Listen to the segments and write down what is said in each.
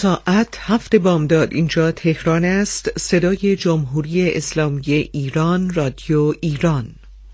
ساعت 7 بامداد. اینجا تهران است. صدای جمهوری اسلامی ایران، رادیو ایران.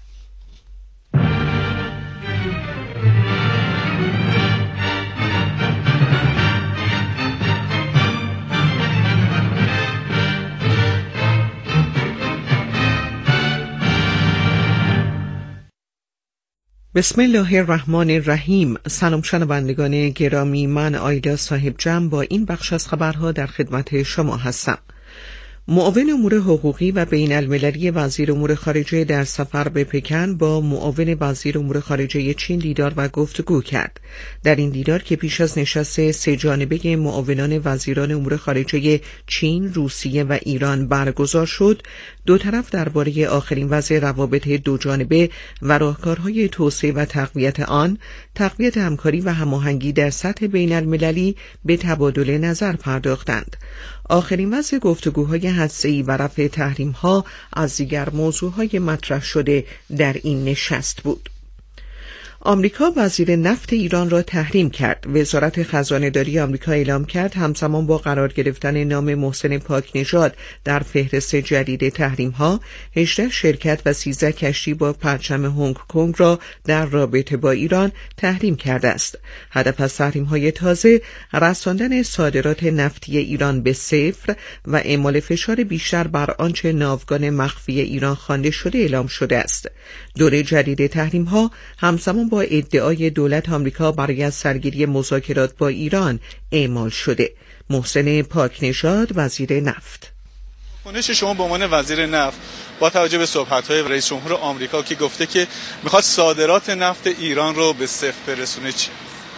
بسم الله الرحمن الرحیم. سلام شنوندگان گرامی، من آیدا صاحب جمع با این بخش از خبرها در خدمت شما هستم. معاون امور حقوقی و بین المللی وزیر امور خارجه در سفر به پکن با معاون وزیر امور خارجه چین دیدار و گفتگو کرد. در این دیدار که پیش از نشست سه جانبه معاونان وزیران امور خارجه چین، روسیه و ایران برگزار شد، دو طرف درباره آخرین وضع روابط دو جانبه و راهکارهای توسعه و تقویت آن، تقویت همکاری و هماهنگی در سطح بین المللی به تبادل نظر پرداختند. آخرین وضع گفتگوهای هسته‌ای و رفع تحریم‌ها از دیگر موضوعهای مطرح شده در این نشست بود. آمریکا وزیر نفت ایران را تحریم کرد. وزارت خزانه‌داری آمریکا اعلام کرد همزمان با قرار گرفتن نام محسن پاکنژاد در فهرست جدید تحریم‌ها، 18 شرکت و 13 کشتی با پرچم هنگ کنگ را در رابطه با ایران تحریم کرده است. هدف از تحریم‌های تازه رساندن صادرات نفتی ایران به صفر و اعمال فشار بیشتر بر آنچه ناوگان مخفی ایران خوانده شده اعلام شده است. دوره جدید تحریم‌ها همزمان با ادعای دولت آمریکا برای از سرگیری مذاکرات با ایران اعمال شده. محسن پاکنژاد، وزیر نفت: واکنش شما به عنوان وزیر نفت با توجه به صحبت‌های رئیس جمهور آمریکا که گفته که میخواد صادرات نفت ایران رو به صفر برسونه چی؟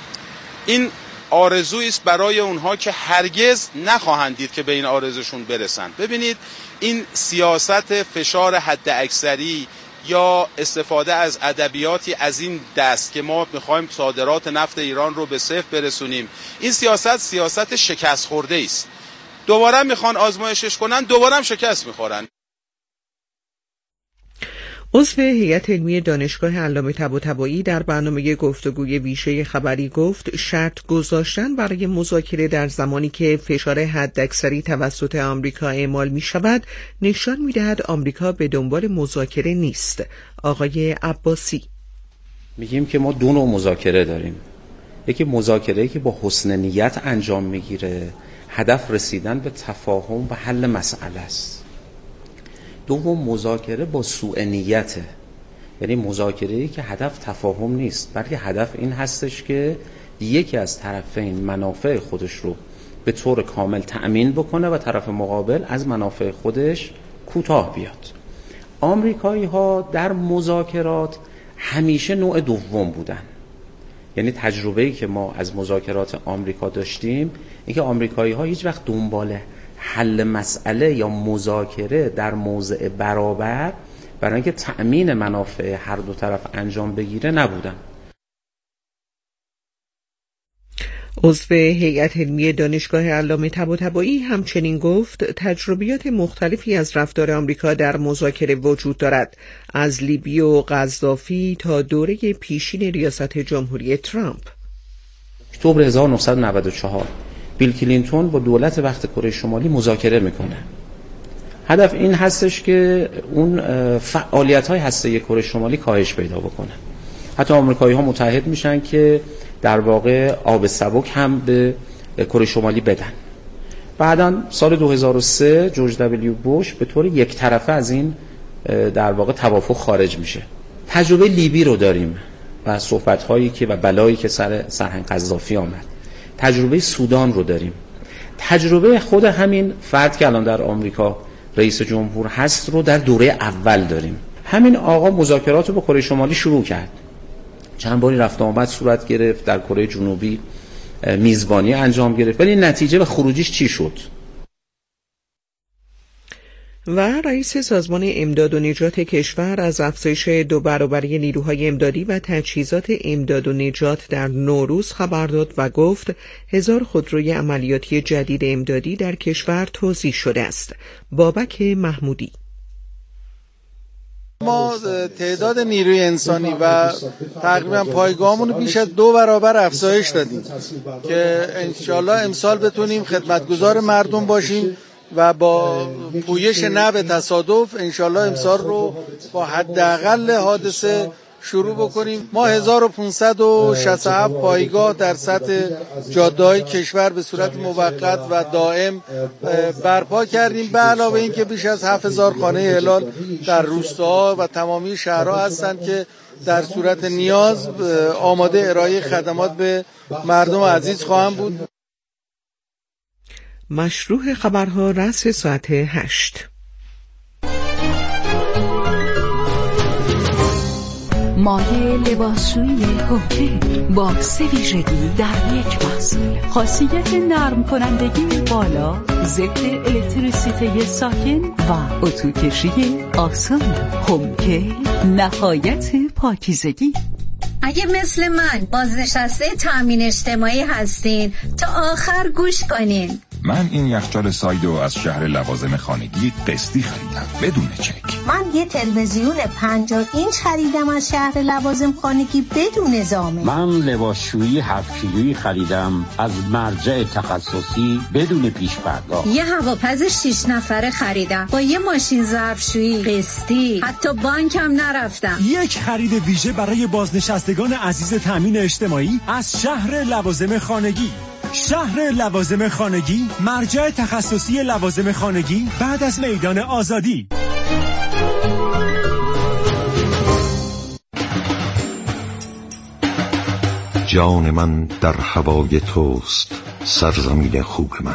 این آرزویی است برای اونها که هرگز نخواهند دید که به این آرزوشون برسن. ببینید، این سیاست فشار حد اکثری یا استفاده از ادبیاتی از این دست که ما میخوایم صادرات نفت ایران رو به صفر برسونیم، این سیاست شکست خورده است. دوباره میخوان آزمایشش کنن، دوباره هم شکست میخورن. عضو هیئت علمی دانشگاه علامه طباطبایی در برنامه گفتگوی ویژه خبری گفت شرط گذاشتن برای مذاکره در زمانی که فشار حداکثری توسط آمریکا اعمال می شود نشان می دهد آمریکا به دنبال مذاکره نیست. آقای عباسی: میگیم که ما دو نوع مذاکره داریم. یکی مذاکره‌ای که با حسن نیت انجام میگیره، هدف رسیدن به تفاهم و حل مسئله است. دوم مذاکره با سوء نیته، یعنی مذاکره‌ای که هدف تفاهم نیست، بلکه هدف این هستش که یکی از طرفین منافع خودش رو به طور کامل تأمین بکنه و طرف مقابل از منافع خودش کوتاه بیاد. آمریکایی‌ها در مذاکرات همیشه نوع دوم بودن. یعنی تجربه‌ای که ما از مذاکرات آمریکا داشتیم این که آمریکایی‌ها هیچ وقت دنبال حل مسئله یا مذاکره در موضع برابر برای اینکه تأمین منافع هر دو طرف انجام بگیره نبودن. عضو هیئت علمی دانشگاه علامه طباطبایی همچنین گفت تجربیات مختلفی از رفتار آمریکا در مذاکره وجود دارد، از لیبی و قذافی تا دوره پیشین ریاست جمهوری ترامپ. اکتبر 1994 بیل کلینتون با دولت وقت کره شمالی مذاکره میکنه. هدف این هستش که اون فعالیت‌های هسته‌ای کره شمالی کاهش پیدا بکنه. حتی آمریکایی‌ها متحد میشن که در واقع آب سبک هم به کره شمالی بدن. بعداً سال 2003 جورج دبلیو بوش به طور یک طرفه از این در واقع توافق خارج میشه. تجربه لیبی رو داریم و صحبت‌هایی که و بلایی که سر سرهنگ قذافی آمد. تجربه سودان رو داریم. تجربه خود همین فرد که الان در آمریکا رئیس جمهور هست رو در دوره اول داریم. همین آقا مذاکرات رو با کره شمالی شروع کرد. چند باری رفت آمد صورت گرفت، در کره جنوبی میزبانی انجام گرفت، ولی نتیجه و خروجیش چی شد؟ و رئیس سازمان امداد و نجات کشور از افزایش 2 برابری نیروهای امدادی و تجهیزات امداد و نجات در نوروز خبر داد و گفت 1000 خودروی عملیاتی جدید امدادی در کشور توزیع شده است. بابک محمودی: ما تعداد نیروی انسانی و تقریبا پایگاهمون رو بیش از 2 برابر افزایش دادیم که انشالله امسال بتونیم خدمتگزار مردم باشیم و با پویش نه به تصادف انشالله امسال رو با حداقل حادثه شروع بکنیم. ما 1567 پایگاه در سطح جاده‌های کشور به صورت موقت و دائم برپا کردیم، به علاوه این که بیش از 7000 خانه هلال در روستاها و تمامی شهرها هستند که در صورت نیاز آماده ارائه خدمات به مردم عزیز خواهند بود. مشروع خبرها رأس ساعت 8. مایع لباسشویی هوکه با 3 ویژگی در یک محصول. خاصیت نرم کنندگی بالا، ضد الکتریسیته ساکن و اتوکشی آسان. هوکه نهایت پاکیزگی. اگه مثل من بازنشسته تامین اجتماعی هستین تا آخر گوش کنین. من این یخچال سایدو از شهر لوازم خانگی قسطی خریدم بدون چک. من یه تلویزیون 50 اینچ خریدم از شهر لوازم خانگی بدون ضامن. من لباسشویی 7 کیلویی خریدم از مرجع تخصصی بدون پیش پرداخت. یه هواپز 6 نفره خریدم با یه ماشین ظرفشویی قسطی، حتی بانکم نرفتم. یک خرید ویژه برای بازنشستگان عزیز تامین اجتماعی از شهر لوازم خانگی. شهر لوازم خانگی، مرجع تخصصی لوازم خانگی بعد از میدان آزادی. جان من در هوای توست، سرزمین خوب من.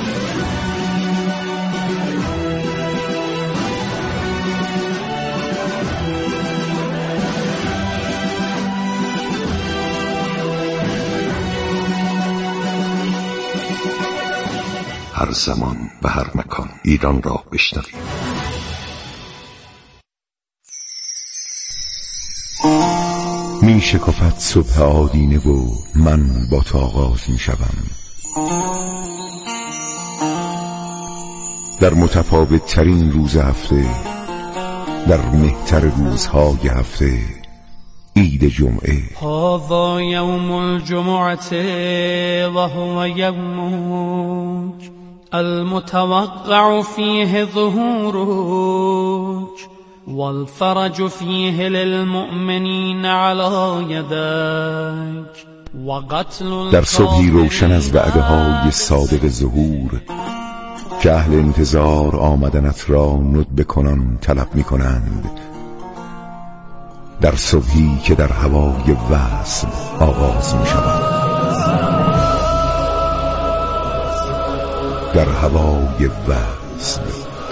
هر زمان و هر مکان ایران را بشنویم. می شکفت صبح آدینه و من با تو آغاز می شوم. در متفاوت ترین روز هفته، در مهتر روزهای هفته، عید جمعه. هذا یوم الجمعه و هو یومک المتوقع فیه ظهورک والفرج فیه للمؤمنین علی یدک و قتل. در صبحی روشن از وعده های صادق ظهور که اهل انتظار آمدنت را ندبه کنان طلب می کنند. در صبحی که در هوای وصل آغاز می شود. در هوای وصل.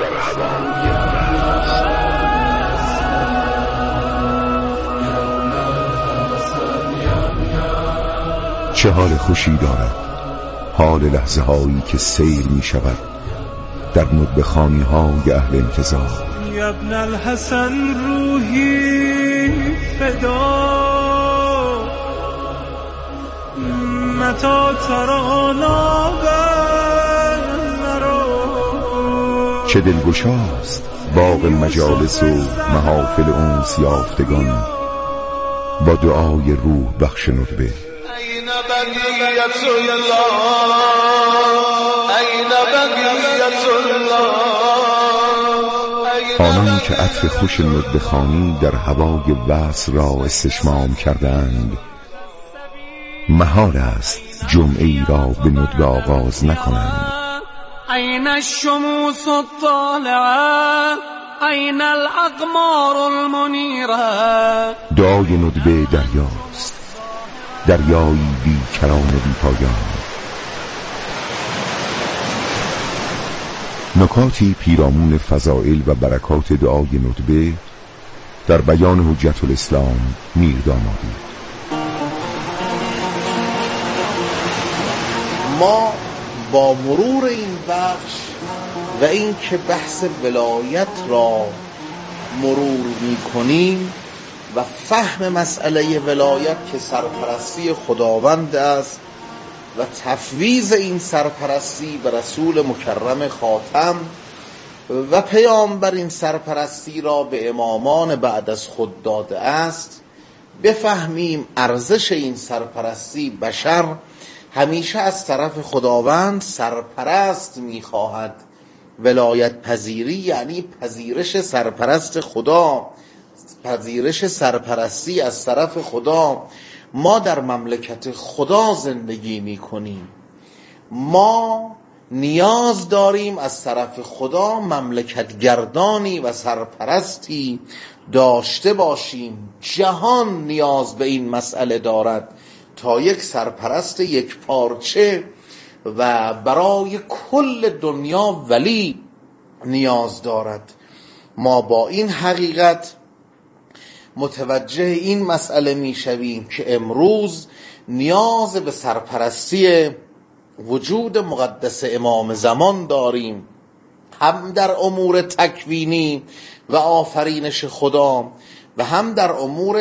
چه حال خوشی دارد حال لحظه هایی که سیر می شود در ندبه خانی های اهل انتظار. یا ابن الحسن روحی فدا متا ترانا چه دلگشاست باغ مجالس و محافل انس یافتگان با دعای روح بخش ندبه. این بقیت الله، این بقیت الله. آنان که عطر خوش ندبه خوانی در هوای وصل را استشمام کردند، محال است جمعه ای را به ندبه آغاز نکنند. این الشموس الطالعه، این الاقمار المنیره. دعای ندبه دریاست، دریایی بی کران و بی پایان. نکاتی پیرامون فضائل و برکات دعای ندبه در بیان حجت الاسلام میردامادی. ما با مرور این بخش و این که بحث ولایت را مرور می کنیم و فهم مسئله ولایت که سرپرستی خداوند است و تفویض این سرپرستی به رسول مکرم خاتم و پیامبر این سرپرستی را به امامان بعد از خود داده است، بفهمیم ارزش این سرپرستی. بشر همیشه از طرف خداوند سرپرست می‌خواهد. ولایت پذیری یعنی پذیرش سرپرست خدا، پذیرش سرپرستی از طرف خدا. ما در مملکت خدا زندگی می‌کنیم، ما نیاز داریم از طرف خدا مملکت گردانی و سرپرستی داشته باشیم. جهان نیاز به این مسئله دارد تا یک سرپرست یک پارچه و برای کل دنیا ولی نیاز دارد. ما با این حقیقت متوجه این مسئله می شویم که امروز نیاز به سرپرستی وجود مقدس امام زمان داریم، هم در امور تکوینی و آفرینش خدا و هم در امور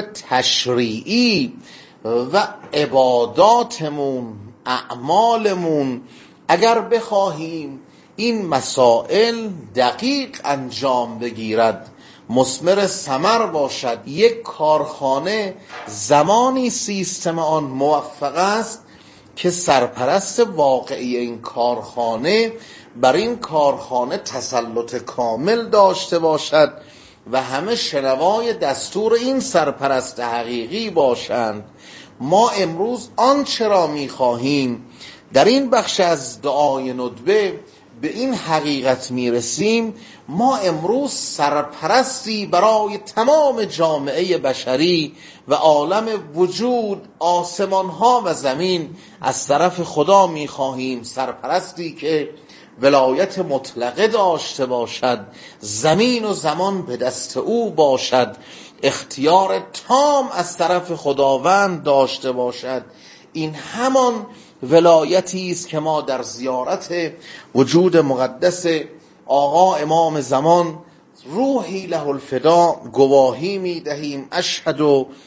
تشریعی و عباداتمون، اعمالمون. اگر بخواهیم این مسائل دقیق انجام بگیرد، مثمر ثمر باشد، یک کارخانه زمانی سیستم آن موفق است که سرپرست واقعی این کارخانه بر این کارخانه تسلط کامل داشته باشد و همه شنوای دستور این سرپرست حقیقی باشند. ما امروز آنچه را می‌خواهیم در این بخش از دعای ندبه به این حقیقت میرسیم. ما امروز سرپرستی برای تمام جامعه بشری و عالم وجود، آسمان‌ها و زمین از طرف خدا می‌خواهیم. سرپرستی که ولایت مطلقه داشته باشد، زمین و زمان به دست او باشد، اختیار تام از طرف خداوند داشته باشد. این همان ولایتی است که ما در زیارت وجود مقدس آقا امام زمان روحی له الفدا گواهی می دهیم. اشهد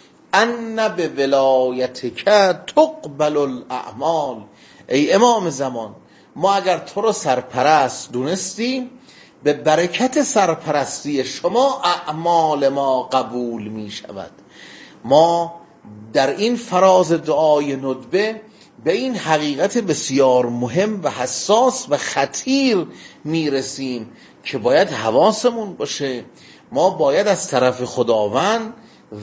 ان به ولایتک تقبل الاعمال. ای امام زمان، ما اگر تو رو سرپرست دونستیم، به برکت سرپرستی شما اعمال ما قبول می شود. ما در این فراز دعای ندبه به این حقیقت بسیار مهم و حساس و خطیر میرسیم که باید حواسمون باشه. ما باید از طرف خداوند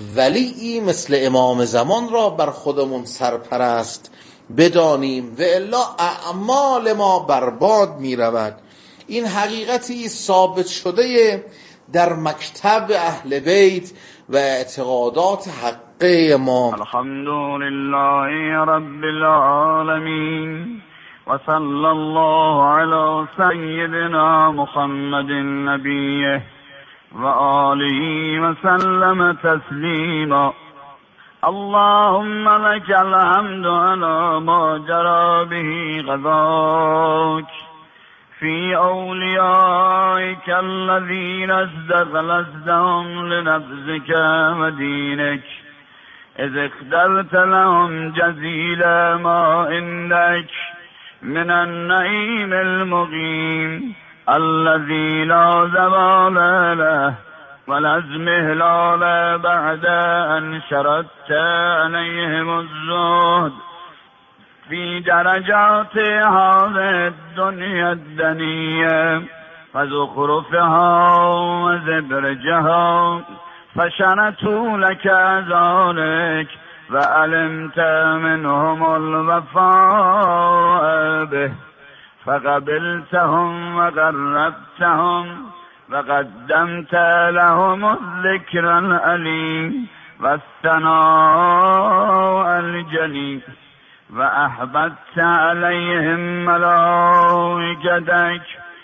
ولی مثل امام زمان را بر خودمون سرپرست بدانیم و الا اعمال ما برباد میرود. این حقیقتی ثابت شده در مکتب اهل بیت و اعتقادات حقه ما. الحمدلله رب العالمین و صلی الله علی سیدنا محمد نبیه و آله و سلم تسلیما. اللهم لك الحمد على ما جرى به قضاك في أوليائك الذين استغلزتهم لنفسك ودينك إذ اخترت لهم جزيل ما عندك من النعيم المقيم الذي لا زوال له ولا ازمهلال بعد أن شردت عليهم الزهد في درجات هذه الدنيا الدنية وزخرفها وزبرجها فشنتوا لك ذلك وعلمت منهم الوفاء به فقبلتهم وقربتهم وقدمت لهم الذكر العليم والثناء الجليل وأحببت عليهم ملائكتك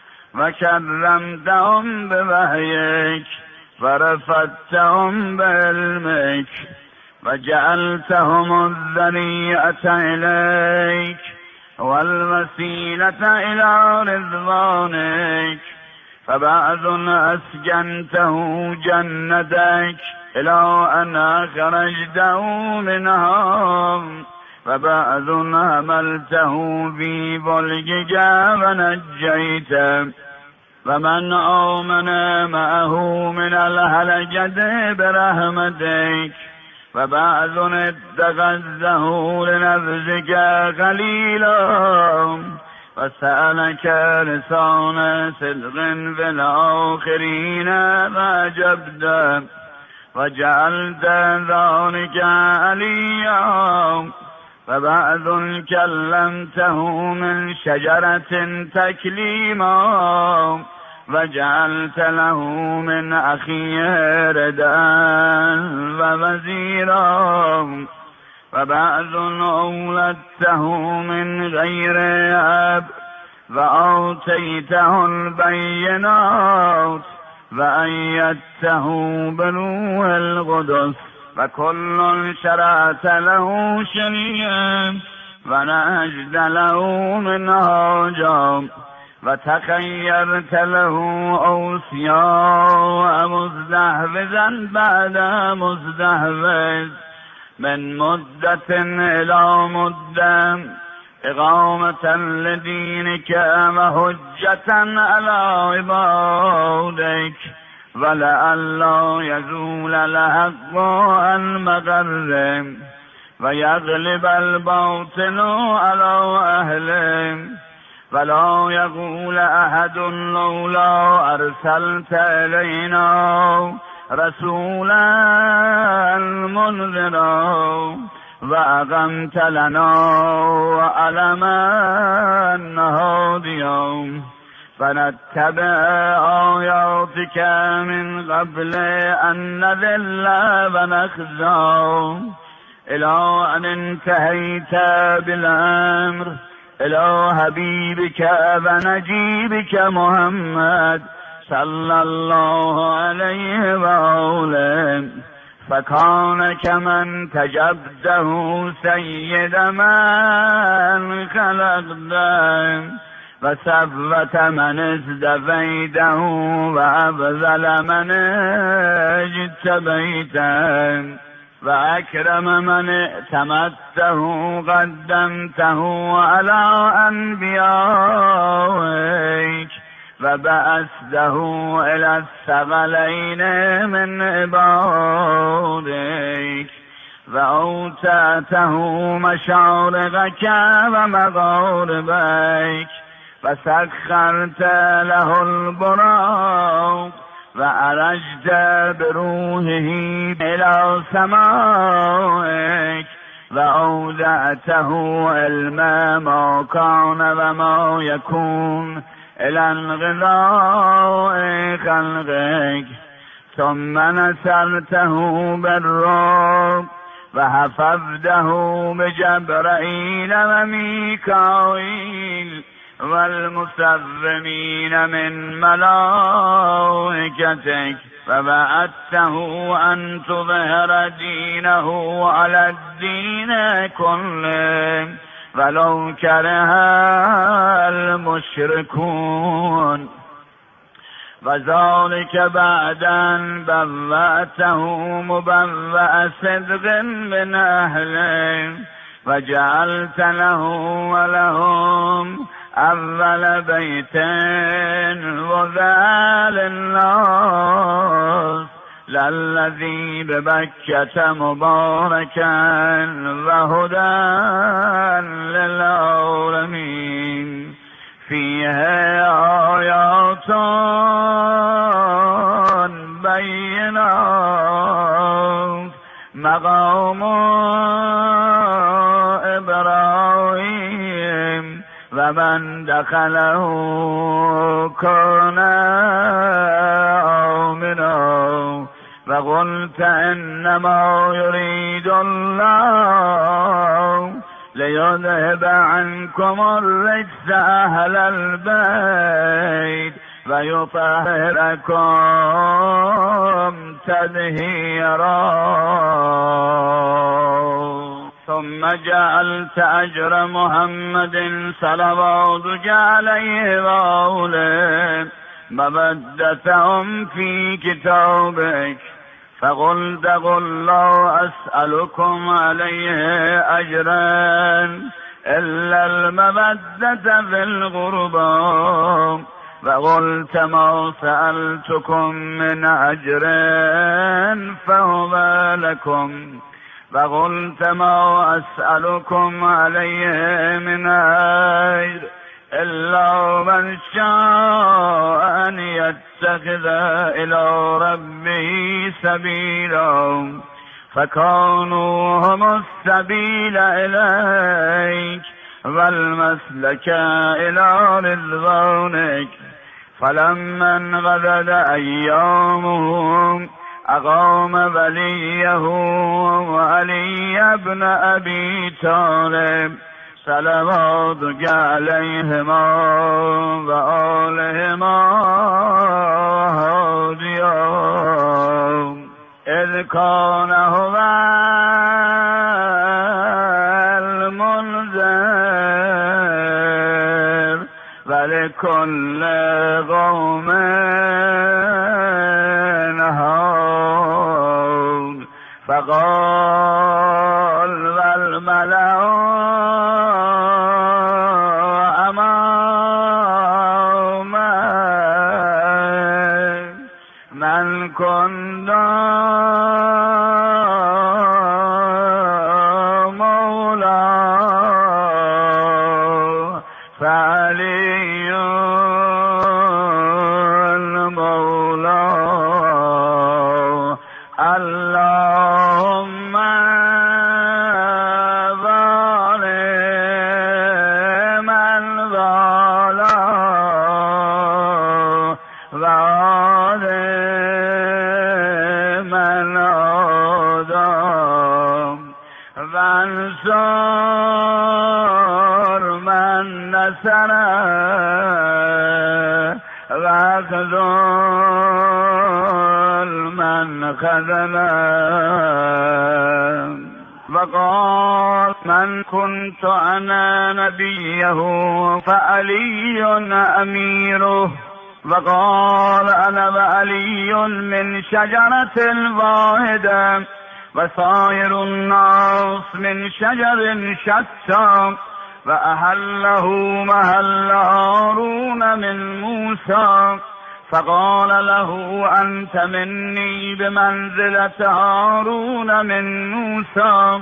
وكرمتهم بوحيك ورفعتهم بعلمك وجعلتهم الذريعة إليك والوسيلة إلى رضوانك فبعض أسكنته جنتك إلى أن أخرجته منها وبعض حملته في فلكك ونجيته ومن آمن معه من الهلكة برحمتك وبعض اتخذه لنفسك خليلا وسألك لسان صدق في الآخرين فأجبت وجعلت ذلك عليا وبعض كلمته من شجرة تكليما وجعلت له من أخيه ردا ووزيرا وبعض أولدته من غير أب وآتيته البينات وأيدته بروح القدس وكل شرعت له شريعا ونهجت له منهاجا وتخيرت له أوصياء مستحفظا بعد مستحفظ من مدة إلى مدة إقامة لدينك وحجة على عبادك ولئلا يزول الحق عن مغرب ويغلب الباطل على أهله ولا يقول أحد لولا أرسلت إلينا رسولا منذرا وأقمت لنا وعلما هاديا فنتبع آياتك من قبل أن نذل ونخزى إلى أن انتهيت بالأمر إلى حبيبك ونجيبك محمد صلى الله عليه وآله فكان كمن تجبده سيد من خلقته وسبت من ازدفيته وأبذل من اجتبيته وأكرم من ائتمته قدمته على أنبيائك وبعثته إلى الثقلين من عبادك وأوتاته مشارقك ومغاربك وسخرت له البراق وأرجت بروحه إلى سمائك وأودعته علم ما كان وما يكون إلى انقضاء خلقك ثم نصرته بالرعب وحفظته بجبرائيل وميكائيل والمسومين من ملائكتك فبعثته أن تظهر دينه على الدين كله ولو كره المشركون وذلك بعد أن بوأته مبوأ صدق من أهله وجعلت له ولهم أول بيت وذا للناس للذي ببكة مباركا وهدى للعالمين فيها آيات بينات مقام إبراهيم ومن دخله كان آمنا وقلت إنما يريد الله ليذهب عنكم الرجس أهل البيت ويطهركم تطهيرا ثم جعلت أجر محمد صلواتك عليه وآله مودتهم في كتابك فقلت قل لا أسألكم عليه أجرا إلا المودة في القربى وقلت ما سألتكم من أجر فهو لكم وقلت ما أسألكم عليه من أجر إلا من شاء أن يتخذ إلى ربه سبيلا فكانوا هم السبيل إليك والمسلك إلى رضوانك فلما انقضت أيامهم أقام وليه وعلي بن أبي طالب صلواتك عليهما وآلهما هاديا إذ كان هو المنذر ولكل قوم هاد فقال والملأ من كنت مولاه فعلي المولى اللهم ظالم الظالم وانصر من نصر واخذل من خذل وقال من كنت أنا نبيه فعلي أميره وقال أنا وعلي من شجرة واحدة وسائر الناس من شجر شتى وأحله محل هارون من موسى فقال له أنت مني بمنزلة هارون من موسى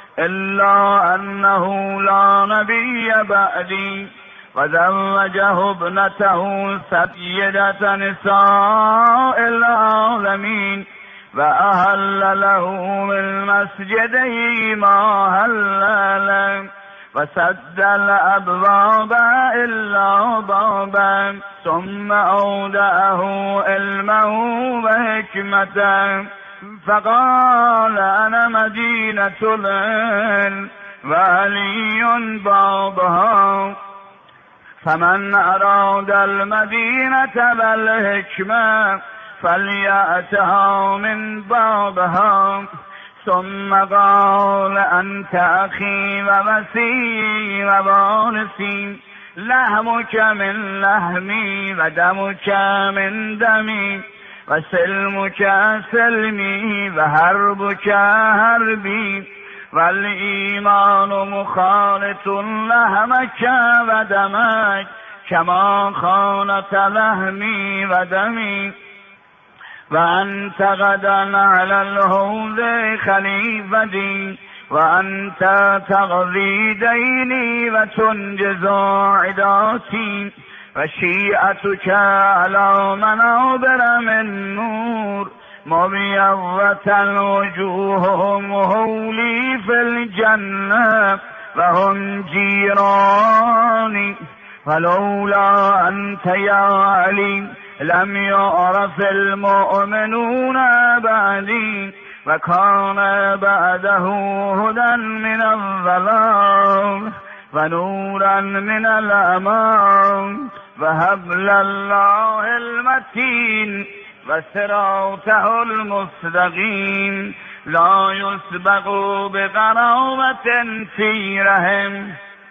إلا أنه لا نبي بعدي وزوجه ابنته سيدة نساء العالمين وأهل له من مسجده ما هل له وسد الأبواب إلا بابا ثم أودعه علمه وحكمته فقال أنا مدينة العلم وعلي بابها فمن أراد المدينة والحكمة فليأتها من بابها ثم قال أنت أخي ووسيي ووارثي لحمك من لحمي ودمك من دمي وسلمك سلمي وحربك حربي والإيمان مخالط لحمك ودمك كما خانت لحمي ودمي وأنت غدا على الحوض خليفتي وأنت تقضي ديني وتنجز عداتي وشيعتك على منابر من نور مبيضة وجوههم هولي في الجنة وهم جيراني فلولا أنت يا علي لم يعرف المؤمنون بعدي وكان بعده هدى من الظلام ونورا من الأمان وهبل الله المتين وصراطه المستقيم لا يسبق بقرابة في رحم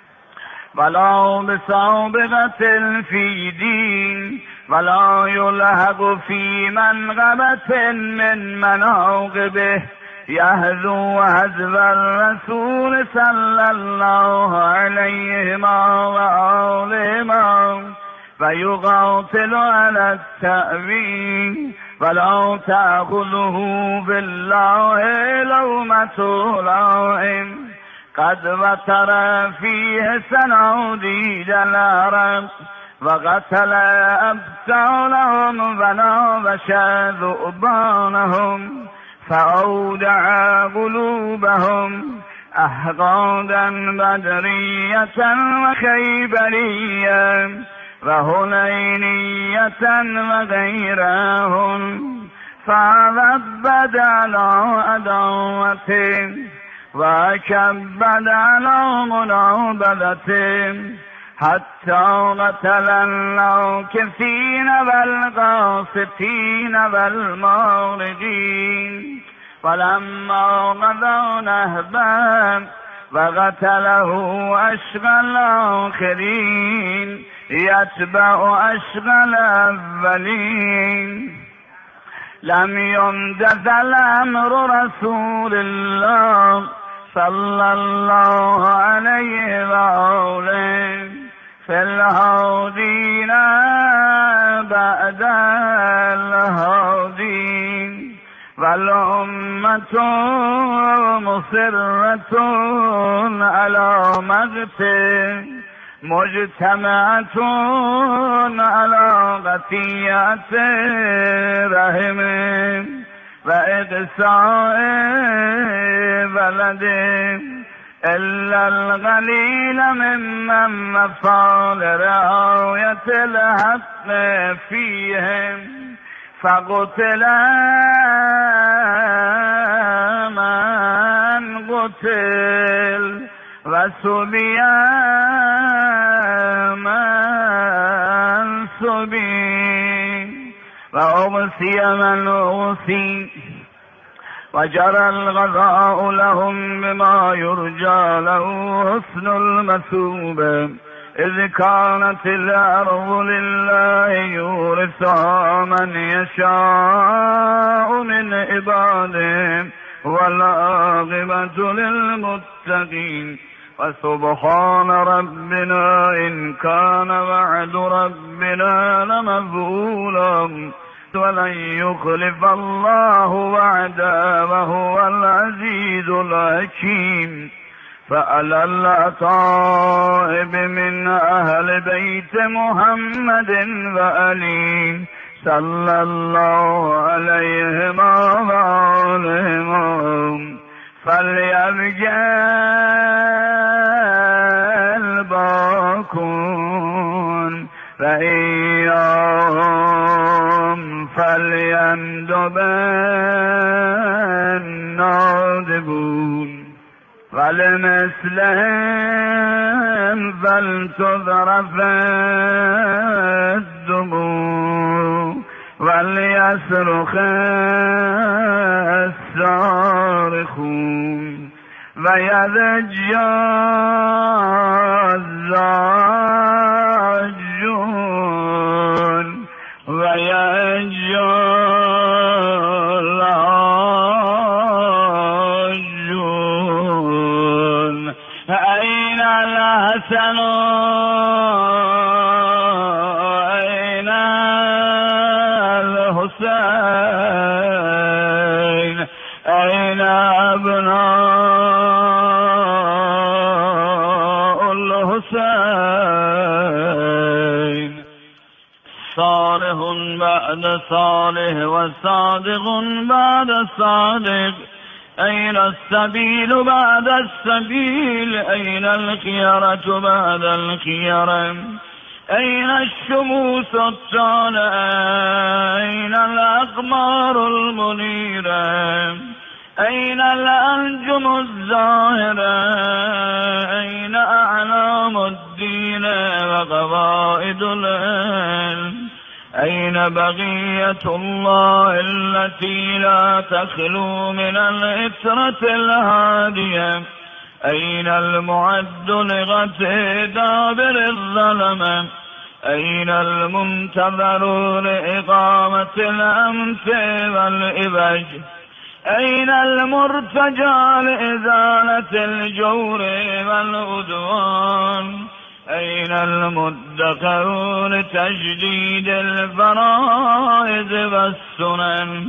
ولا بسابقة في دين ولا يلحق في منغبة من مناقبه يهذو حزب الرسول صلى الله عليه وآله فيقاتل على التأويل ولا تأخذه بالله لومة لائم قد وتر فيه سنوديد العرب وقتل أبطالهم ونابش ذؤبانهم فأودع قلوبهم أحقادا بدرية وخيبرية وهنينية وغيرهم فعذبد على عداوته وكبد على منابذته حتى قتل الناكثين والقاسطين والمارقين ولما قضى نهبا وقتله أشقى الآخرين يتبع أشقى الأولين لم يمتثل الأمر رسول الله صلى الله عليه وآله في الهادين بعد الهادين والأمة مصرة على مقته مجتمعة على قطيعة رحم وإقصاء بلد إلا القليل ممن وفى لرعاية الحق فيهم فقتل من قتل وسبي من سبي وأغسي من أغسي وجرى الغضاء لهم بما يرجى له حسن المثوبة إذ كانت الأرض لله يورثها من يشاء من عباده والعاقبة للمتقين وسبحان ربنا إن كان وعد ربنا لمفعولا ولن يخلف الله وعده وهو العزيز الحكيم فعلى الأطائب من أهل بيت محمد وآله صلى الله عليهم وآلهم فليبقى الباكون فإياهم فليندب النادبون ولمثلهم فلتذرف الدموع وليصرخ الصارخون ويضج الزاجون ويهج اللاجون أين الحسن أين الحسين أين أبناء الحسين صالح بعد صالح وصادق بعد صادق أين السبيل بعد السبيل أين الخيرة بعد الخيرة أين الشموس الطالعة أين الأقمار المنيرة أين الأنجم الزاهرة أين أعلام الدين وقواعد العلم أين بقية الله التي لا تخلو من الإترة الهادية أين المعد لغته دابر الظلمة أين المنتظر لإقامة الأمس والإبج أين المرتجى لإزالة الجور والعدوان أين المدخرون تجديد الفرائض والسنن